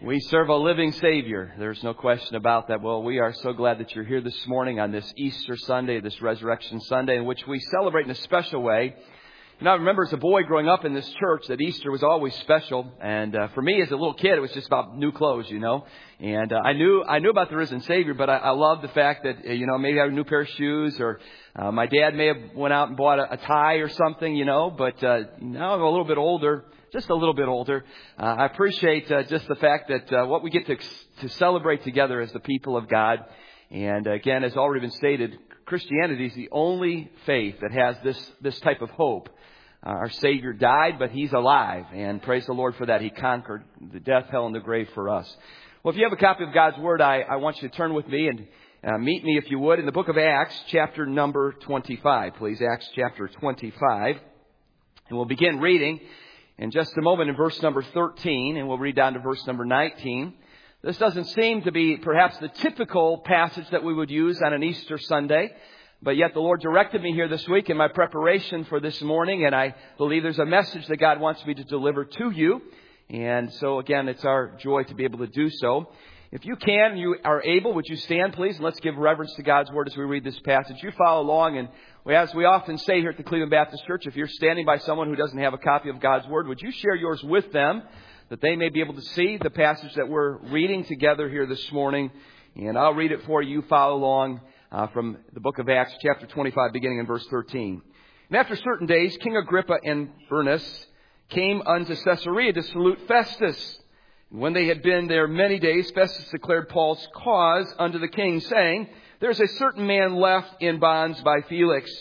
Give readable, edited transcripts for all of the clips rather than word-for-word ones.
We serve a living Savior. There's no question about that. Well, we are so glad that you're here this morning on this Easter Sunday, this Resurrection Sunday, in which we celebrate in a special way. And I remember as a boy growing up in this church that Easter was always special. And for me as a little kid, it was just about new clothes, you know. And I knew about the risen Savior, but I loved the fact that, maybe I had a new pair of shoes, or my dad may have went out and bought a tie or something, But now I'm a little bit older. Just a little bit older. I appreciate just the fact that what we get to celebrate together as the people of God. And again, as already been stated, Christianity is the only faith that has this type of hope. Our Savior died, but He's alive. And praise the Lord for that. He conquered the death, hell, and the grave for us. Well, if you have a copy of God's Word, I want you to turn with me and meet me, if you would, in the book of Acts, chapter number 25. Please, Acts chapter 25. And we'll begin reading in just a moment in verse number 13, and we'll read down to verse number 19. This doesn't seem to be perhaps the typical passage that we would use on an Easter Sunday, but yet the Lord directed me here this week in my preparation for this morning, and I believe there's a message that God wants me to deliver to you. And so again, it's our joy to be able to do so. If you can, you are able, would you stand, please? And let's give reverence to God's Word as we read this passage. You follow along, and as we often say here at the Cleveland Baptist Church, if you're standing by someone who doesn't have a copy of God's Word, would you share yours with them, that they may be able to see the passage that we're reading together here this morning? And I'll read it for you. Follow along from the book of Acts, chapter 25, beginning in verse 13. And after certain days, King Agrippa and Bernice came unto Caesarea to salute Festus. And when they had been there many days, Festus declared Paul's cause unto the king, saying, There is a certain man left in bonds by Felix,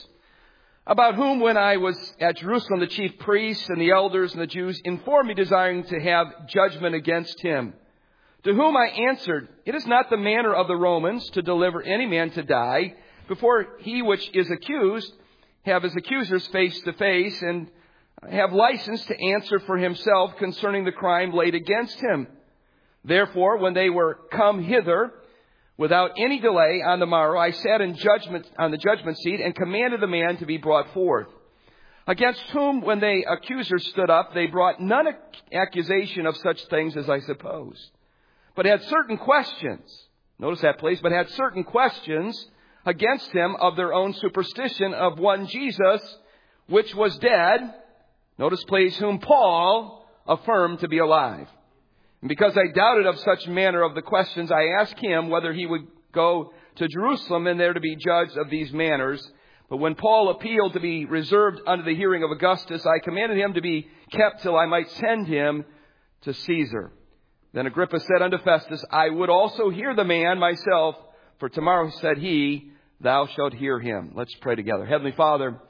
about whom when I was at Jerusalem, the chief priests and the elders and the Jews informed me, desiring to have judgment against him. To whom I answered, It is not the manner of the Romans to deliver any man to die, before he which is accused have his accusers face to face, and have license to answer for himself concerning the crime laid against him. Therefore, when they were come hither, without any delay on the morrow, I sat in judgment on the judgment seat and commanded the man to be brought forth. Against whom, when the accusers stood up, they brought none accusation of such things as I supposed, but had certain questions. Notice that, please. But had certain questions against him of their own superstition of one Jesus, which was dead. Notice, please, whom Paul affirmed to be alive. And because I doubted of such manner of the questions, I asked him whether he would go to Jerusalem and there to be judged of these matters. But when Paul appealed to be reserved unto the hearing of Augustus, I commanded him to be kept till I might send him to Caesar. Then Agrippa said unto Festus, I would also hear the man myself, for tomorrow, said he, thou shalt hear him. Let's pray together. Heavenly Father,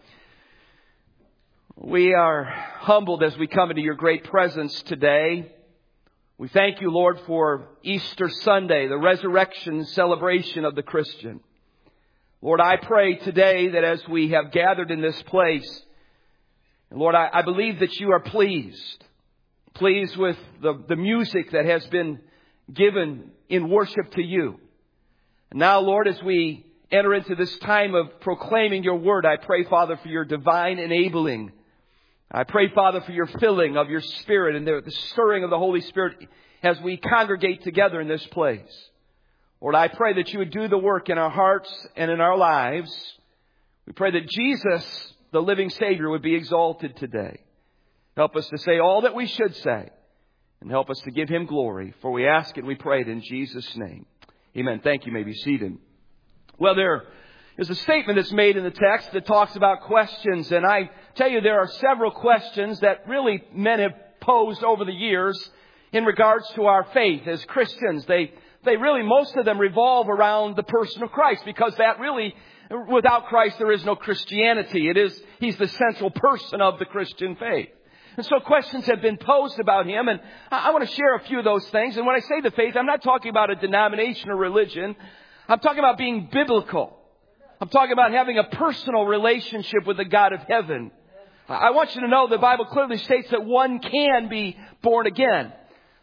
we are humbled as we come into your great presence today. We thank you, Lord, for Easter Sunday, the resurrection celebration of the Christian. Lord, I pray today that as we have gathered in this place, Lord, I believe that you are pleased with the music that has been given in worship to you. And now, Lord, as we enter into this time of proclaiming your word, I pray, Father, for your divine enabling. I pray, Father, for your filling of your Spirit and the stirring of the Holy Spirit as we congregate together in this place. Lord, I pray that you would do the work in our hearts and in our lives. We pray that Jesus, the living Savior, would be exalted today. Help us to say all that we should say, and help us to give him glory. For we ask it, we pray it in Jesus' name. Amen. Thank you. You may be seated. Well, there is a statement that's made in the text that talks about questions. And I tell you, there are several questions that really men have posed over the years in regards to our faith as Christians. They really, most of them revolve around the person of Christ, because that really, without Christ, there is no Christianity. He's the central person of the Christian faith. And so questions have been posed about him, and I want to share a few of those things. And when I say the faith, I'm not talking about a denomination or religion. I'm talking about being biblical. I'm talking about having a personal relationship with the God of heaven. I want you to know the Bible clearly states that one can be born again.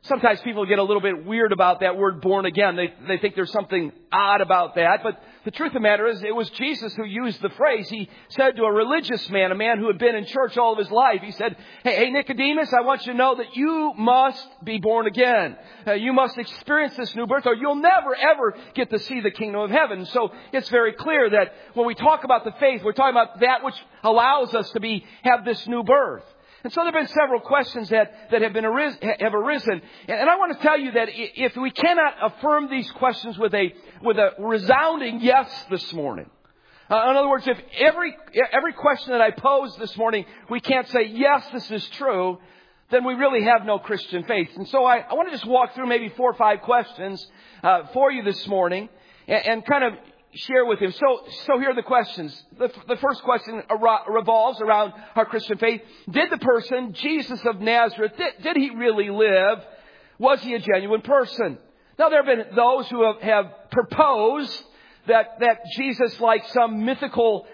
Sometimes people get a little bit weird about that word born again. They think there's something odd about that. But the truth of the matter is it was Jesus who used the phrase. He said to a religious man, a man who had been in church all of his life, he said, hey Nicodemus, I want you to know that you must be born again. You must experience this new birth or you'll never ever get to see the kingdom of heaven. So it's very clear that when we talk about the faith, we're talking about that which allows us to have this new birth. And so there have been several questions that have arisen. And I want to tell you that if we cannot affirm these questions with a resounding yes this morning. In other words, if every question that I pose this morning, we can't say, yes, this is true, then we really have no Christian faith. And so I want to just walk through maybe 4 or 5 questions for you this morning and kind of share with him. So here are the questions. The first question revolves around our Christian faith. Did the person, Jesus of Nazareth, did he really live? Was he a genuine person? Now there have been those who have proposed that Jesus, like some mythology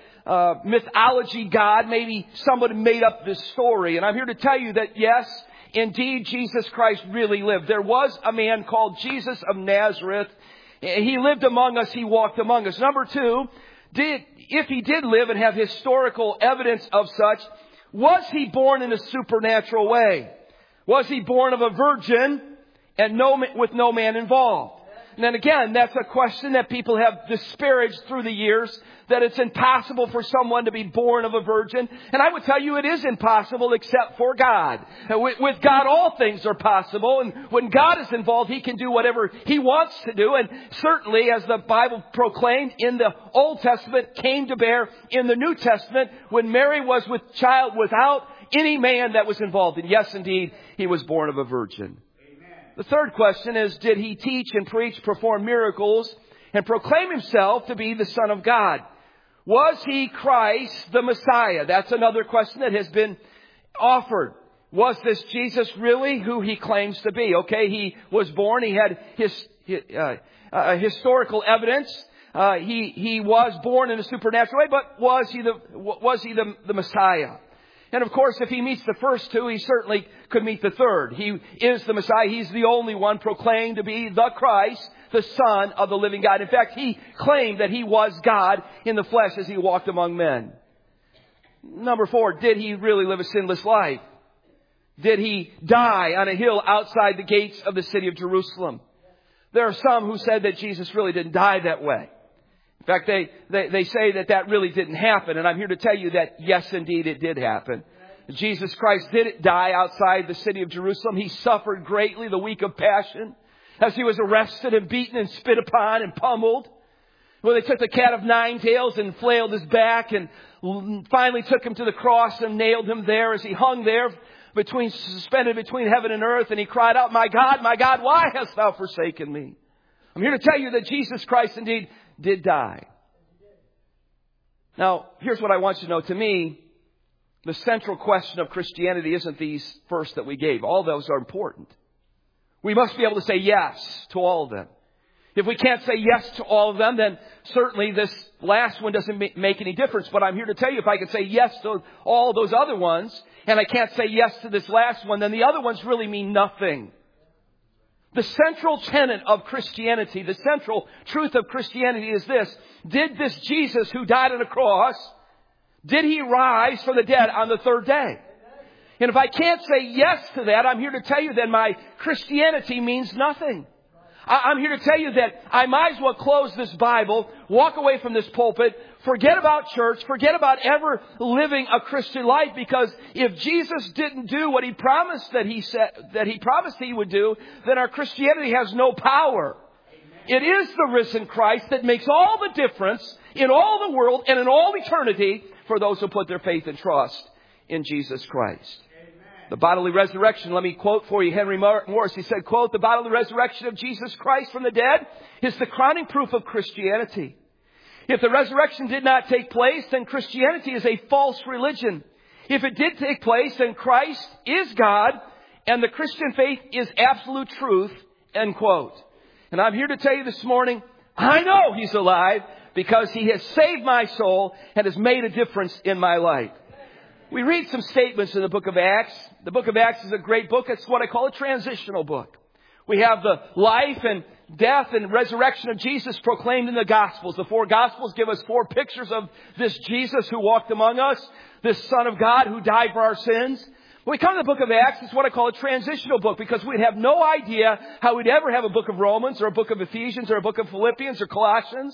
God, maybe somebody made up this story. And I'm here to tell you that yes, indeed, Jesus Christ really lived. There was a man called Jesus of Nazareth. He lived among us. He walked among us. Number 2, if he did live and have historical evidence of such, was he born in a supernatural way? Was he born of a virgin and with no man involved? And then again, that's a question that people have disparaged through the years, that it's impossible for someone to be born of a virgin. And I would tell you it is impossible except for God. With God, all things are possible. And when God is involved, He can do whatever He wants to do. And certainly, as the Bible proclaimed in the Old Testament, came to bear in the New Testament when Mary was with child without any man that was involved. And yes, indeed, He was born of a virgin. The third question is, did he teach and preach, perform miracles, and proclaim himself to be the Son of God? Was he Christ, the Messiah? That's another question that has been offered. Was this Jesus really who he claims to be? Okay, he was born. He had historical evidence. He was born in a supernatural way, but was he the Messiah? And of course, if he meets the first 2, he certainly could meet the third. He is the Messiah. He's the only one proclaimed to be the Christ, the Son of the living God. In fact, he claimed that he was God in the flesh as he walked among men. Number 4, did he really live a sinless life? Did he die on a hill outside the gates of the city of Jerusalem? There are some who said that Jesus really didn't die that way. In fact, they say that really didn't happen. And I'm here to tell you that, yes, indeed, it did happen. Jesus Christ did die outside the city of Jerusalem. He suffered greatly the week of Passion as he was arrested and beaten and spit upon and pummeled. When they took the cat of 9 tails and flailed his back and finally took him to the cross and nailed him there as he hung there suspended between heaven and earth. And he cried out, my God, why hast thou forsaken me? I'm here to tell you that Jesus Christ indeed did die. Now, here's what I want you to know. To me, the central question of Christianity isn't these first that we gave. All those are important. We must be able to say yes to all of them. If we can't say yes to all of them, then certainly this last one doesn't make any difference. But I'm here to tell you, if I can say yes to all those other ones, and I can't say yes to this last one, then the other ones really mean nothing. The central tenet of Christianity, the central truth of Christianity is this. Did this Jesus who died on a cross, did he rise from the dead on the 3rd day? And if I can't say yes to that, I'm here to tell you that my Christianity means nothing. I'm here to tell you that I might as well close this Bible, walk away from this pulpit, forget about church, forget about ever living a Christian life, because if Jesus didn't do what he promised that he promised he would do, then our Christianity has no power. It is the risen Christ that makes all the difference in all the world and in all eternity for those who put their faith and trust in Jesus Christ. The bodily resurrection, let me quote for you Henry Morris. He said, quote, the bodily resurrection of Jesus Christ from the dead is the crowning proof of Christianity. If the resurrection did not take place, then Christianity is a false religion. If it did take place, then Christ is God and the Christian faith is absolute truth, end quote. And I'm here to tell you this morning, I know He's alive because He has saved my soul and has made a difference in my life. We read some statements in the book of Acts. The book of Acts is a great book. It's what I call a transitional book. We have the life and death and resurrection of Jesus proclaimed in the Gospels. The 4 Gospels give us 4 pictures of this Jesus who walked among us, this Son of God who died for our sins. When we come to the book of Acts, it's what I call a transitional book because we'd have no idea how we'd ever have a book of Romans or a book of Ephesians or a book of Philippians or Colossians.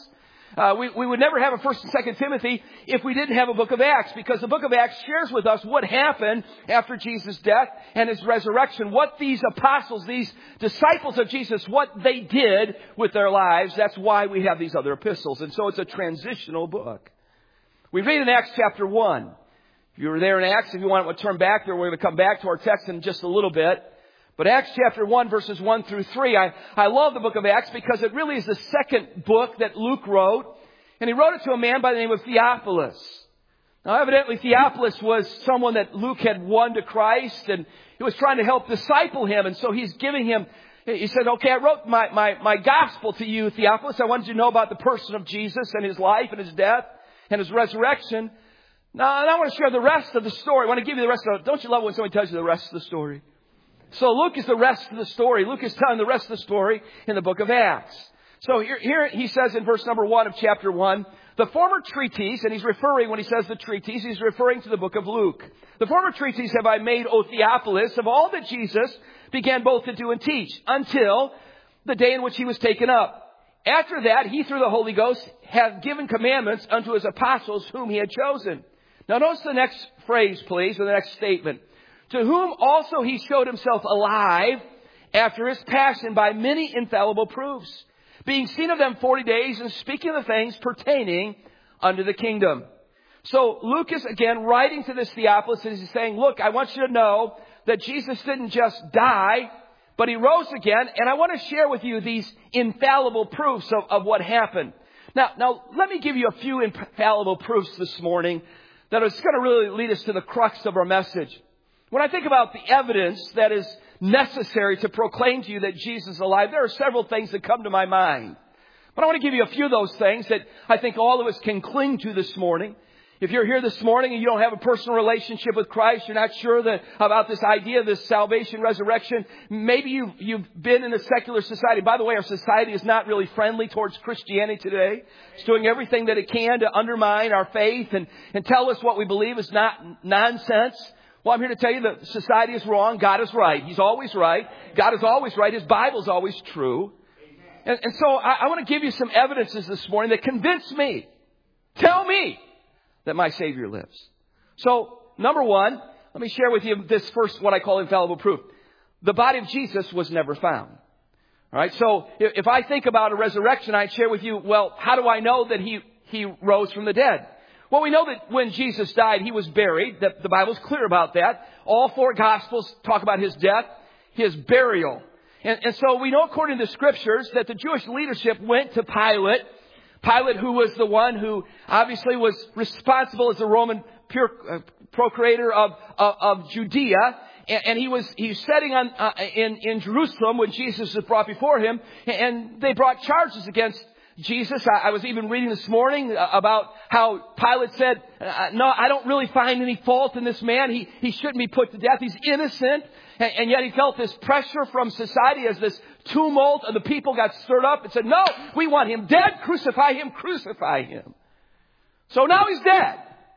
We would never have a 1st and 2nd Timothy if we didn't have a book of Acts, because the book of Acts shares with us what happened after Jesus' death and His resurrection, what these apostles, these disciples of Jesus, what they did with their lives. That's why we have these other epistles. And so it's a transitional book. We read in Acts chapter 1. If you were there in Acts, if you want to turn back there, we're going to come back to our text in just a little bit. But Acts chapter 1, verses 1 through 3, I love the book of Acts because it really is the second book that Luke wrote. And he wrote it to a man by the name of Theophilus. Now, evidently, Theophilus was someone that Luke had won to Christ, and he was trying to help disciple him. And so he's giving him, he said, okay, I wrote my gospel to you, Theophilus. I wanted you to know about the person of Jesus and His life and His death and His resurrection. Now, I want to share the rest of the story. I want to give you the rest of it. Don't you love when somebody tells you the rest of the story? So Luke is the rest of the story. Luke is telling the rest of the story in the book of Acts. So here he says in verse number 1 of chapter 1, the former treatise, and he's referring, when he says the treatise, he's referring to the book of Luke. The former treatise have I made, O Theophilus, of all that Jesus began both to do and teach, until the day in which He was taken up. After that, He, through the Holy Ghost, hath given commandments unto His apostles whom He had chosen. Now notice the next phrase, please, or the next statement. To whom also He showed Himself alive after His passion by many infallible proofs, being seen of them 40 days and speaking of the things pertaining unto the kingdom. So Luke is again writing to this Theophilus and he's saying, look, I want you to know that Jesus didn't just die, but He rose again. And I want to share with you these infallible proofs of what happened. Now, let me give you a few infallible proofs this morning that is going to really lead us to the crux of our message. When I think about the evidence that is necessary to proclaim to you that Jesus is alive, there are several things that come to my mind. But I want to give you a few of those things that I think all of us can cling to this morning. If you're here this morning and you don't have a personal relationship with Christ, you're not sure about this idea, this salvation, resurrection, maybe you've been in a secular society. By the way, our society is not really friendly towards Christianity today. It's doing everything that it can to undermine our faith and tell us what we believe is not nonsense. Well, I'm here to tell you that society is wrong. God is right. He's always right. God is always right. His Bible is always true. And so I want to give you some evidences this morning that convince me, tell me that my Savior lives. So, number one, let me share with you this first, what I call infallible proof. The body of Jesus was never found. All right. So if I think about a resurrection, I'd share with you, well, how do I know that he rose from the dead? Well, we know that when Jesus died, He was buried. The Bible's clear about that. All 4 Gospels talk about His death, His burial. And so we know according to the Scriptures that the Jewish leadership went to Pilate. Pilate, who was the one who obviously was responsible as the Roman procurator of Judea. And he was sitting in Jerusalem when Jesus was brought before him. And they brought charges against Jesus. I was even reading this morning about how Pilate said, no, I don't really find any fault in this man. He shouldn't be put to death. He's innocent. And yet he felt this pressure from society as this tumult of the people got stirred up and said, no, we want Him dead. Crucify Him. Crucify Him. So now He's dead.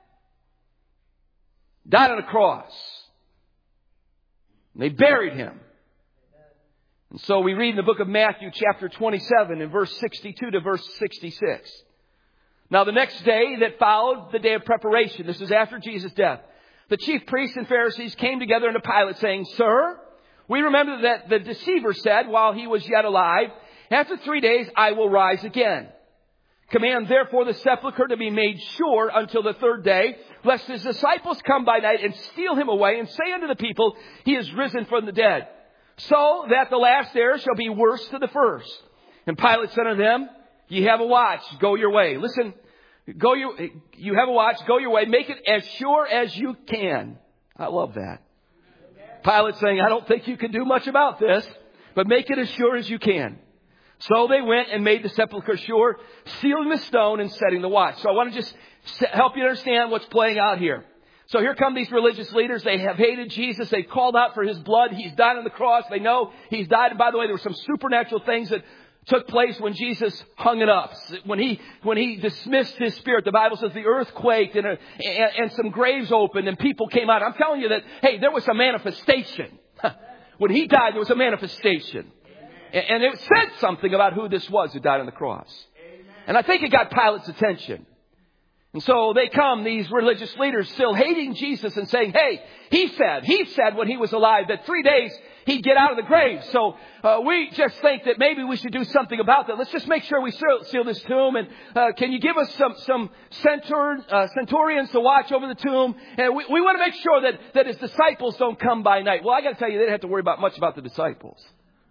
Died on a cross. And they buried Him. And so we read in the book of Matthew chapter 27 and verse 62 to verse 66. Now the next day that followed the day of preparation, this is after Jesus' death, the chief priests and Pharisees came together unto Pilate saying, Sir, we remember that the deceiver said while he was yet alive, after 3 days I will rise again. Command therefore the sepulchre to be made sure until the 3rd day, lest His disciples come by night and steal Him away and say unto the people, He is risen from the dead. So that the last there shall be worse than the first. And Pilate said unto them, Ye have a watch, go your way. Listen, you have a watch, go your way. Make it as sure as you can. I love that. Pilate saying, I don't think you can do much about this, but make it as sure as you can. So they went and made the sepulchre sure, sealing the stone and setting the watch. So I want to just help you understand what's playing out here. So here come these religious leaders. They have hated Jesus. They've called out for His blood. He's died on the cross. They know He's died. And by the way, there were some supernatural things that took place when Jesus hung it up. When He dismissed His spirit, the Bible says the earth quaked and some graves opened and people came out. I'm telling you that, hey, there was a manifestation. When He died, there was a manifestation. And it said something about who this was who died on the cross. And I think it got Pilate's attention. And so they come, these religious leaders, still hating Jesus and saying, hey, he said when He was alive that 3 days He'd get out of the grave. So we just think that maybe we should do something about that. Let's just make sure we seal this tomb. And can you give us some centurions to watch over the tomb? And we want to make sure that His disciples don't come by night. Well, I got to tell you, they didn't have to worry much about the disciples.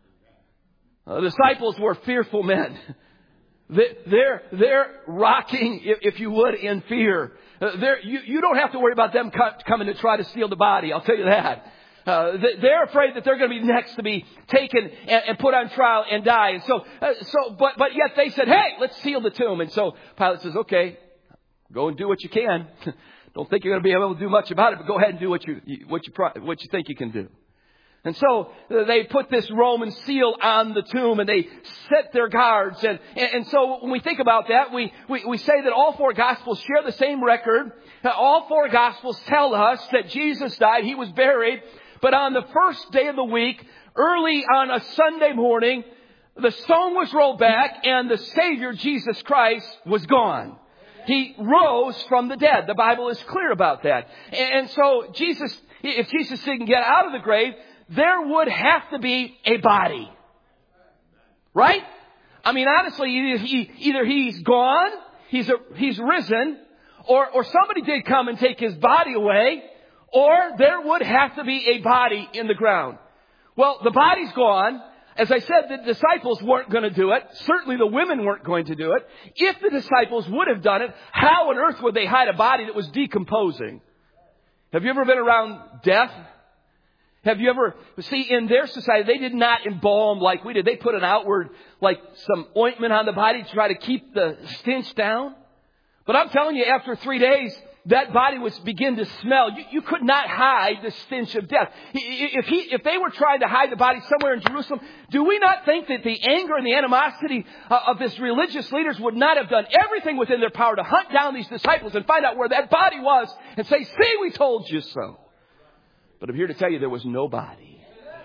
The disciples were fearful men. They're rocking, if you would, in fear. You don't have to worry about them coming to try to steal the body. I'll tell you that. They're afraid that they're going to be next to be taken and put on trial and die. And but yet they said, hey, let's seal the tomb. And so Pilate says, okay, go and do what you can. Don't think you're going to be able to do much about it, but go ahead and do what you think you can do. And so they put this Roman seal on the tomb and they set their guards. And so when we think about that, we say that all four Gospels share the same record. All four Gospels tell us that Jesus died. He was buried. But on the first day of the week, early on a Sunday morning, the stone was rolled back and the Savior, Jesus Christ, was gone. He rose from the dead. The Bible is clear about that. And so if Jesus didn't get out of the grave, there would have to be a body. Right? I mean, honestly, either He's gone, He's risen, or somebody did come and take His body away, or there would have to be a body in the ground. Well, the body's gone. As I said, the disciples weren't going to do it. Certainly the women weren't going to do it. If the disciples would have done it, how on earth would they hide a body that was decomposing? Have you ever been around death? Have you ever, in their society, they did not embalm like we did. They put an outward, like some ointment on the body to try to keep the stench down. But I'm telling you, after 3 days, that body would begin to smell. You could not hide the stench of death. If they were trying to hide the body somewhere in Jerusalem, do we not think that the anger and the animosity of this religious leaders would not have done everything within their power to hunt down these disciples and find out where that body was and say, see, we told you so. But I'm here to tell you there was no body.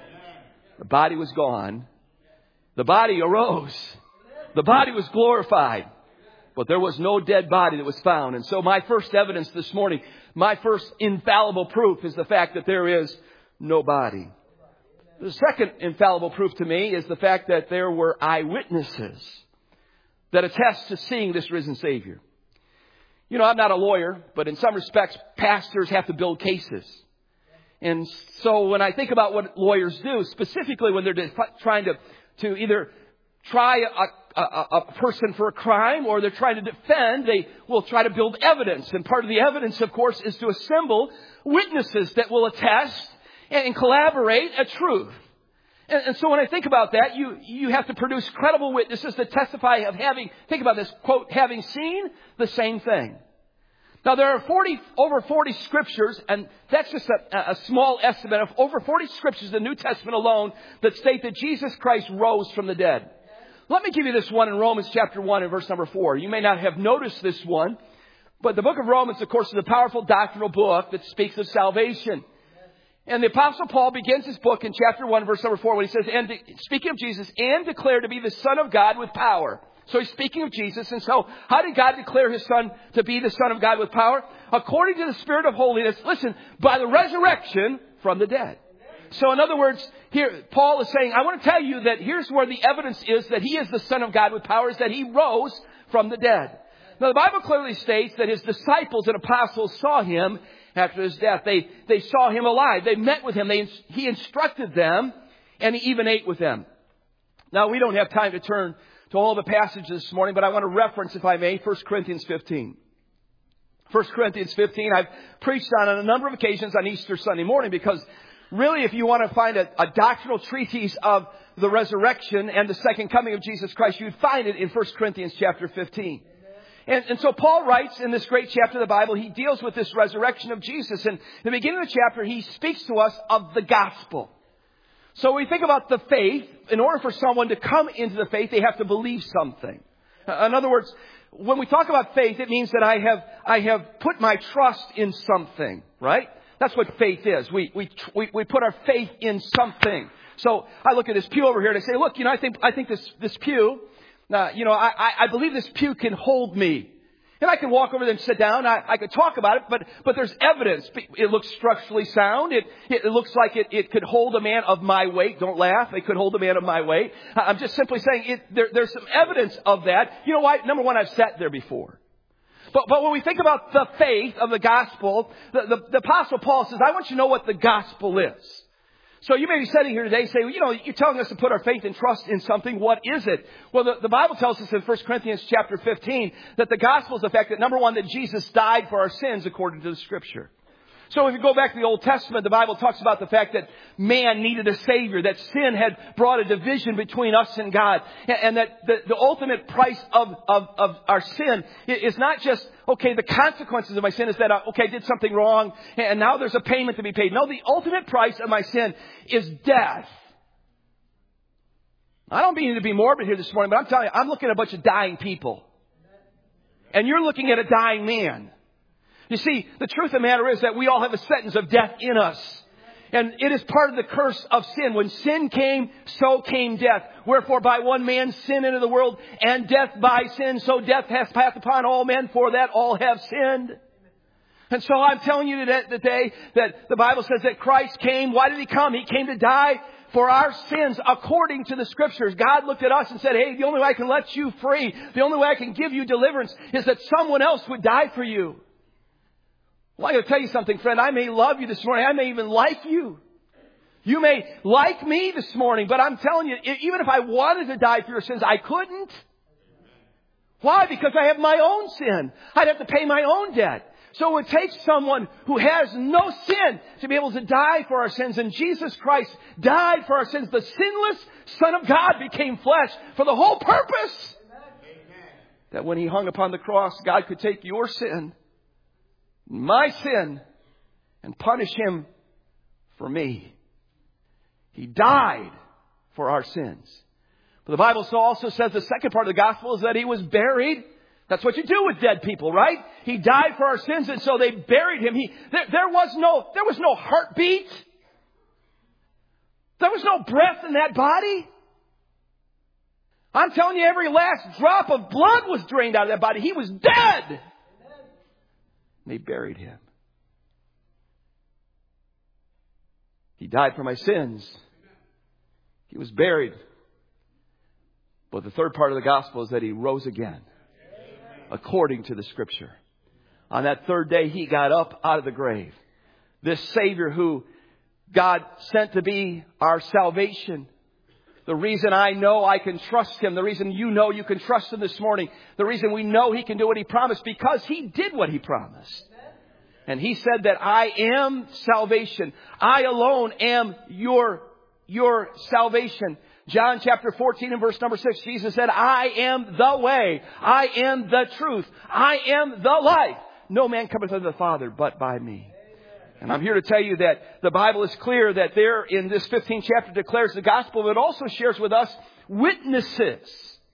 The body was gone. The body arose. The body was glorified. But there was no dead body that was found. And so my first evidence this morning, my first infallible proof is the fact that there is no body. The second infallible proof to me is the fact that there were eyewitnesses that attest to seeing this risen Savior. You know, I'm not a lawyer, but in some respects, pastors have to build cases. And so when I think about what lawyers do, specifically when they're trying to either try a person for a crime or they're trying to defend, they will try to build evidence. And part of the evidence, of course, is to assemble witnesses that will attest and collaborate a truth. And so when I think about that, you have to produce credible witnesses that testify of think about this, quote, having seen the same thing. Now, there are over 40 scriptures, and that's just a small estimate of over 40 scriptures in the New Testament alone that state that Jesus Christ rose from the dead. Let me give you this one in Romans chapter 1 and verse number 4. You may not have noticed this one, but the book of Romans, of course, is a powerful doctrinal book that speaks of salvation. And the Apostle Paul begins his book in chapter 1, verse number 4, when he says, speaking of Jesus, and declared to be the Son of God with power. So he's speaking of Jesus. And so how did God declare His Son to be the Son of God with power? According to the Spirit of holiness, listen, by the resurrection from the dead. So in other words, here Paul is saying, I want to tell you that here's where the evidence is that He is the Son of God with power, is that He rose from the dead. Now the Bible clearly states that His disciples and apostles saw Him after His death. They saw Him alive. They met with Him. He instructed them, and He even ate with them. Now we don't have time to turn to all the passages this morning, but I want to reference, if I may, 1 Corinthians 15. 1 Corinthians 15, I've preached on a number of occasions on Easter Sunday morning because really if you want to find a doctrinal treatise of the resurrection and the second coming of Jesus Christ, you'd find it in 1 Corinthians chapter 15. And so Paul writes in this great chapter of the Bible, he deals with this resurrection of Jesus. And in the beginning of the chapter, he speaks to us of the gospel. So when we think about the faith, in order for someone to come into the faith, they have to believe something. In other words, when we talk about faith, it means that I have put my trust in something, right? That's what faith is. We put our faith in something. So I look at this pew over here and I say, look, I think this pew, I believe this pew can hold me. And I can walk over there and sit down. I could talk about it, but there's evidence. It looks structurally sound. It looks like it could hold a man of my weight. Don't laugh. It could hold a man of my weight. I'm just simply saying there's some evidence of that. You know why? Number one, I've sat there before. But when we think about the faith of the gospel, the Apostle Paul says, I want you to know what the gospel is. So you may be sitting here today saying, you're telling us to put our faith and trust in something. What is it? Well, the Bible tells us in 1 Corinthians chapter 15 that the gospel is the fact that, number one, that Jesus died for our sins according to the Scripture. So if you go back to the Old Testament, the Bible talks about the fact that man needed a Savior, that sin had brought a division between us and God, and that the ultimate price of our sin is not just, the consequences of my sin is that, I did something wrong, and now there's a payment to be paid. No, the ultimate price of my sin is death. I don't mean to be morbid here this morning, but I'm telling you, I'm looking at a bunch of dying people. And you're looking at a dying man. You see, the truth of the matter is that we all have a sentence of death in us. And it is part of the curse of sin. When sin came, so came death. Wherefore by one man sin into the world, and death by sin. So death hath passed upon all men, for that all have sinned. And so I'm telling you today that the Bible says that Christ came. Why did He come? He came to die for our sins according to the Scriptures. God looked at us and said, hey, the only way I can let you free, the only way I can give you deliverance is that someone else would die for you. Well, I'm going to tell you something, friend. I may love you this morning. I may even like you. You may like me this morning, but I'm telling you, even if I wanted to die for your sins, I couldn't. Why? Because I have my own sin. I'd have to pay my own debt. So it takes someone who has no sin to be able to die for our sins. And Jesus Christ died for our sins. The sinless Son of God became flesh for the whole purpose. Amen. That when He hung upon the cross, God could take your sin, my sin, and punish Him for me. He died for our sins. But the Bible also says the second part of the gospel is that He was buried. That's what you do with dead people, right? He died for our sins, and so they buried Him. There was no heartbeat. There was no breath in that body. I'm telling you, every last drop of blood was drained out of that body. He was dead. And they buried Him. He died for my sins. He was buried. But the third part of the gospel is that He rose again, according to the Scripture. On that third day, He got up out of the grave. This Savior who God sent to be our salvation. The reason I know I can trust Him, the reason you know you can trust Him this morning, the reason we know He can do what He promised, because He did what He promised. And He said that I am salvation. I alone am your salvation. John chapter 14 and verse number 6, Jesus said, I am the way. I am the truth. I am the life. No man cometh unto the Father but by me. And I'm here to tell you that the Bible is clear that there in this 15th chapter declares the gospel, but also shares with us witnesses.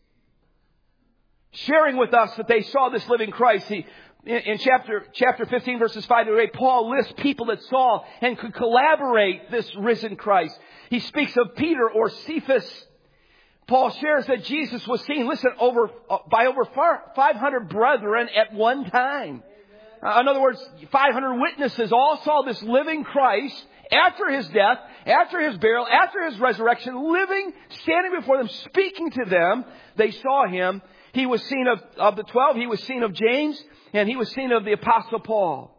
Sharing with us that they saw this living Christ. In chapter 15 verses 5 to 8, Paul lists people that saw and could collaborate this risen Christ. He speaks of Peter or Cephas. Paul shares that Jesus was seen, by over 500 brethren at one time. In other words, 500 witnesses all saw this living Christ after His death, after His burial, after His resurrection, living, standing before them, speaking to them. They saw Him. He was seen of the 12. He was seen of James, and He was seen of the Apostle Paul.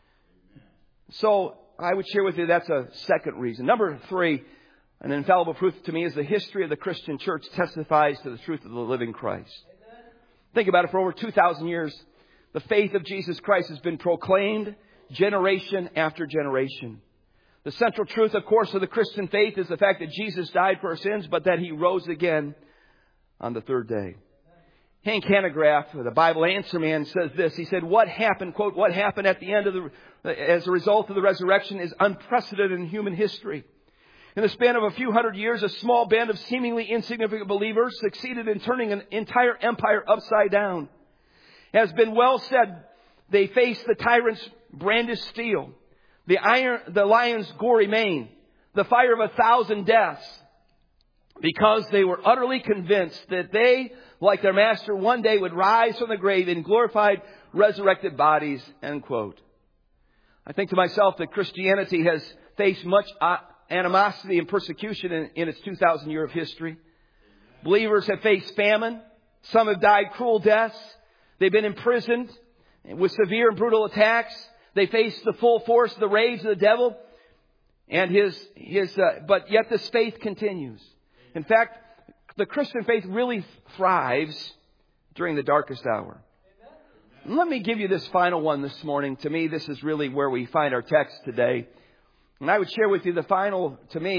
So I would share with you that's a second reason. Number 3, an infallible proof to me is the history of the Christian church testifies to the truth of the living Christ. Amen. Think about it. For over 2,000 years, the faith of Jesus Christ has been proclaimed generation after generation. The central truth, of course, of the Christian faith is the fact that Jesus died for our sins, but that He rose again on the third day. Hank Hanegraaff, the Bible Answer Man, says this. He said, what happened, quote, what happened at the end of as a result of the resurrection is unprecedented in human history. In the span of a few hundred years, a small band of seemingly insignificant believers succeeded in turning an entire empire upside down. It has been well said, they faced the tyrant's brandished steel, the lion's gory mane, the fire of 1,000 deaths, because they were utterly convinced that they, like their master, one day would rise from the grave in glorified, resurrected bodies, end quote. I think to myself that Christianity has faced much animosity and persecution in its 2,000 year of history. Believers have faced famine. Some have died cruel deaths. They've been imprisoned with severe and brutal attacks. They face the full force of the rage of the devil and but yet this faith continues. In fact, the Christian faith really thrives during the darkest hour. Let me give you this final one this morning. To me, this is really where we find our text today. And I would share with you the final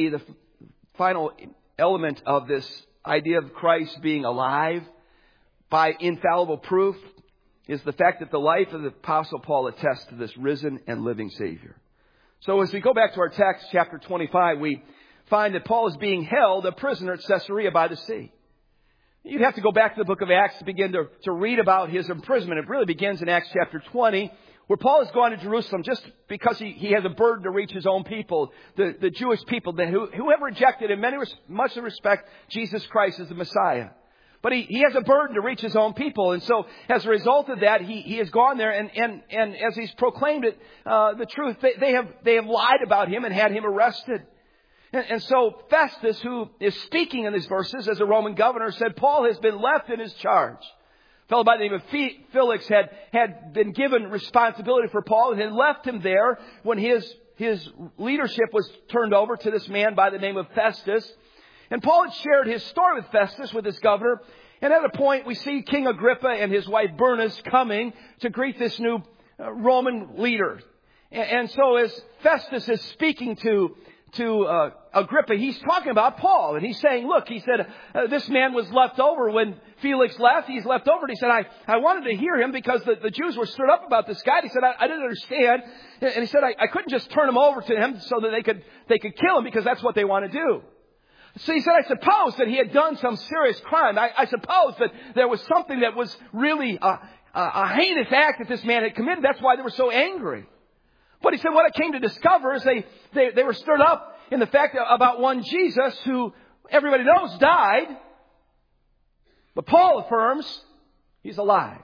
element of this idea of Christ being alive by infallible proof is the fact that the life of the Apostle Paul attests to this risen and living Savior. So as we go back to our text, chapter 25, we find that Paul is being held a prisoner at Caesarea by the sea. You'd have to go back to the book of Acts to begin to read about his imprisonment. It really begins in Acts chapter 20, where Paul has gone to Jerusalem just because he has a burden to reach his own people, the Jewish people who have rejected in much respect Jesus Christ as the Messiah. But he has a burden to reach his own people. And so as a result of that, he has gone there and as he's proclaimed it, the truth, they have lied about him and had him arrested. And so Festus, who is speaking in these verses as a Roman governor, said Paul has been left in his charge. A fellow by the name of Felix had been given responsibility for Paul and had left him there when his leadership was turned over to this man by the name of Festus. And Paul had shared his story with Festus, with his governor. And at a point, we see King Agrippa and his wife Bernice coming to greet this new Roman leader. And so as Festus is speaking to Agrippa, he's talking about Paul. And he's saying, look, he said, this man was left over when Felix left. He's left over. And he said, I wanted to hear him because the Jews were stirred up about this guy. And he said, I didn't understand. And he said, I couldn't just turn him over to him so that they could kill him because that's what they want to do. So he said, I suppose that he had done some serious crime. I suppose that there was something that was really a heinous act that this man had committed. That's why they were so angry. But he said what I came to discover is they were stirred up in the fact about one Jesus who everybody knows died. But Paul affirms he's alive.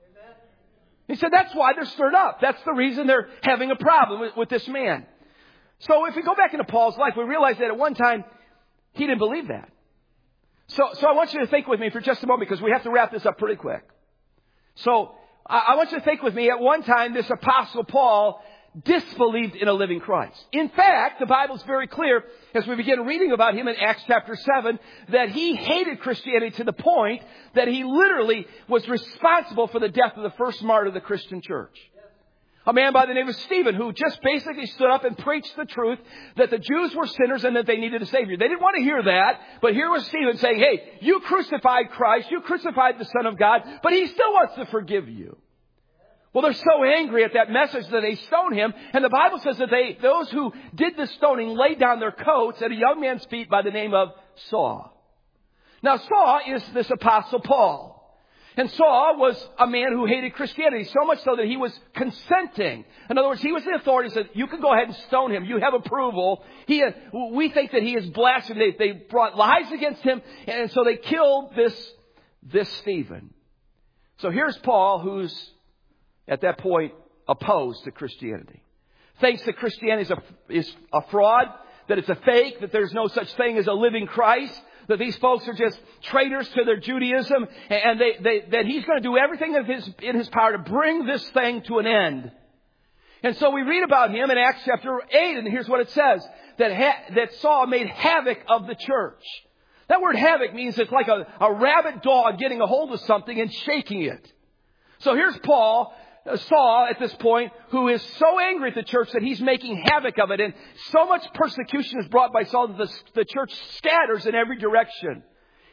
He said that's why they're stirred up. That's the reason they're having a problem with this man. So if we go back into Paul's life, we realize that at one time he didn't believe that. So I want you to think with me for just a moment because we have to wrap this up pretty quick. So I want you to think with me. At one time, this Apostle Paul disbelieved in a living Christ. In fact, the Bible's very clear as we begin reading about him in Acts chapter 7 that he hated Christianity to the point that he literally was responsible for the death of the first martyr of the Christian church. A man by the name of Stephen who just basically stood up and preached the truth that the Jews were sinners and that they needed a Savior. They didn't want to hear that, but here was Stephen saying, hey, you crucified Christ, you crucified the Son of God, but He still wants to forgive you. Well, they're so angry at that message that they stone him. And the Bible says that those who did the stoning laid down their coats at a young man's feet by the name of Saul. Now, Saul is this Apostle Paul. And Saul was a man who hated Christianity, so much so that he was consenting. In other words, he was the authority. He said, you can go ahead and stone him. You have approval. We think that he is blasphemous. They brought lies against him. And so they killed this Stephen. So here's Paul, who's at that point opposed to Christianity. Thinks that Christianity is a fraud, that it's a fake, that there's no such thing as a living Christ, that these folks are just traitors to their Judaism, and that he's going to do everything in his power to bring this thing to an end. And so we read about him in Acts chapter 8, and here's what it says, that Saul made havoc of the church. That word havoc means it's like a rabid dog getting a hold of something and shaking it. So here's Saul at this point, who is so angry at the church that he's making havoc of it. And so much persecution is brought by Saul that the church scatters in every direction.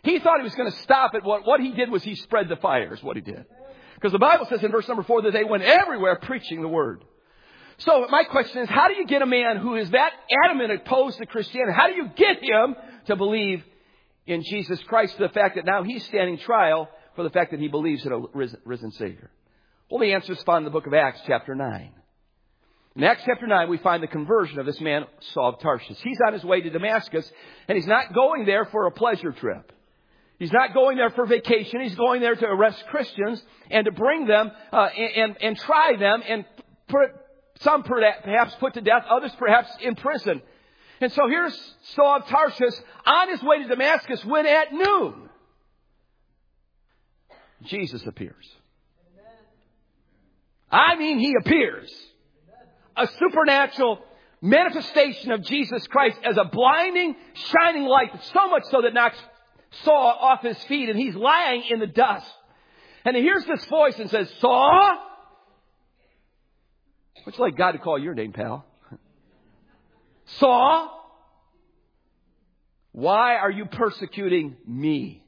He thought he was going to stop it. What he did was he spread the fire is what he did. Because the Bible says in verse number 4 that they went everywhere preaching the word. So my question is, how do you get a man who is that adamant opposed to Christianity? How do you get him to believe in Jesus Christ, to the fact that now he's standing trial for the fact that he believes in a risen Savior? Well, the answer is found in the book of Acts chapter 9. In Acts chapter 9, we find the conversion of this man, Saul of Tarsus. He's on his way to Damascus, and he's not going there for a pleasure trip. He's not going there for vacation. He's going there to arrest Christians and to bring them and try them and some perhaps put to death, others perhaps in prison. And so here's Saul of Tarsus on his way to Damascus when at noon Jesus appears. I mean, he appears. A supernatural manifestation of Jesus Christ as a blinding, shining light, so much so that knocks Saul off his feet, and he's lying in the dust. And he hears this voice and says, Saul? It's like God to call your name, pal. Saul? Why are you persecuting me?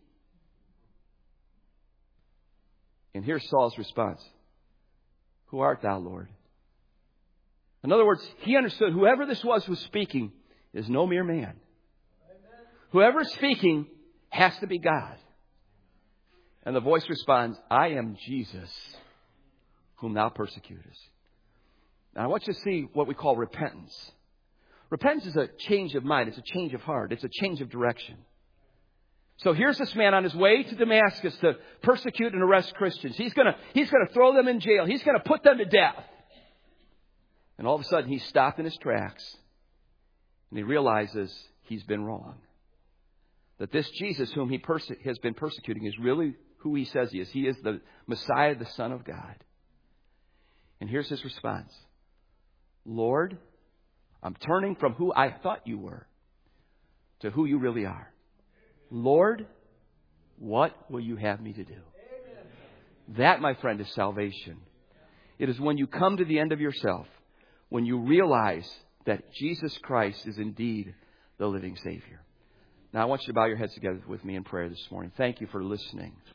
And here's Saul's response. Who art thou, Lord? In other words, he understood whoever this was speaking is no mere man. Whoever is speaking has to be God. And the voice responds, I am Jesus, whom thou persecutest. Now I want you to see what we call repentance. Repentance is a change of mind. It's a change of heart. It's a change of direction. So here's this man on his way to Damascus to persecute and arrest Christians. He's going to throw them in jail. He's going to put them to death. And all of a sudden he stopped in his tracks and he realizes he's been wrong. That this Jesus whom he has been persecuting is really who he says he is. He is the Messiah, the Son of God. And here's his response. Lord, I'm turning from who I thought you were to who you really are. Lord, what will you have me to do? That, my friend, is salvation. It is when you come to the end of yourself, when you realize that Jesus Christ is indeed the living Savior. Now, I want you to bow your heads together with me in prayer this morning. Thank you for listening.